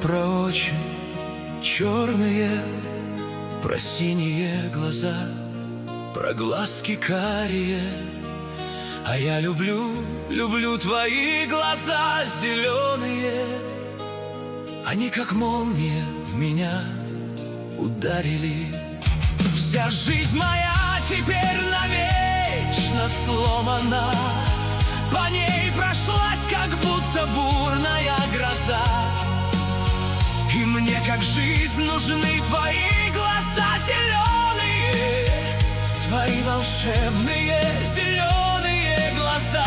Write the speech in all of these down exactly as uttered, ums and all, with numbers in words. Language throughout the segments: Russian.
про очи черные, про синие глаза, про глазки карие. А я люблю, люблю твои глаза зеленые. Они как молния в меня ударили. Вся жизнь моя теперь навечно сломана. По ней прошлась как будто бурная гроза. И мне как жизнь нужны твои глаза зеленые, твои волшебные зеленые глаза.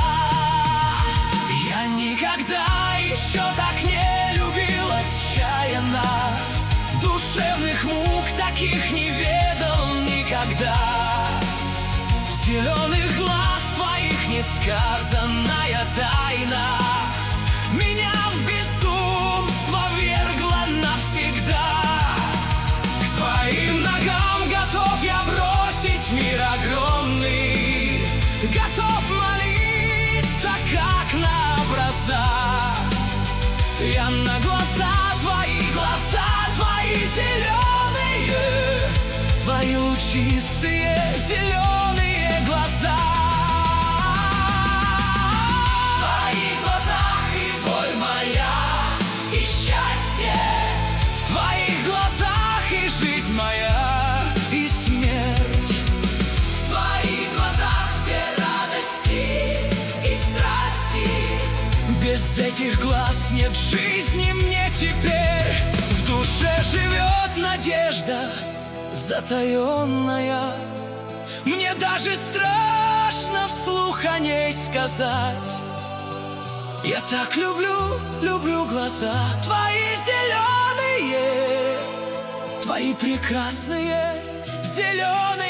Я никогда еще так не любил отчаянно, душевных мук таких не ведал никогда. В зеленых глаз твоих несказанная тайна меня в безумство вергла навсегда. К твоим ногам готов я бросить мир огромный, готов молиться, как на образа. Я на глаза твои, глаза твои зеленые, твои лучистые зеленые глаза. В твоих глазах и боль моя, и счастье, в твоих глазах и жизнь моя, и смерть. В твоих глазах все радости и страсти. Без этих глаз нет жизни мне теперь. В душе живет надежда затаенная. Мне даже страшно вслух о ней сказать. Я так люблю, люблю глаза твои зеленые, твои прекрасные зеленые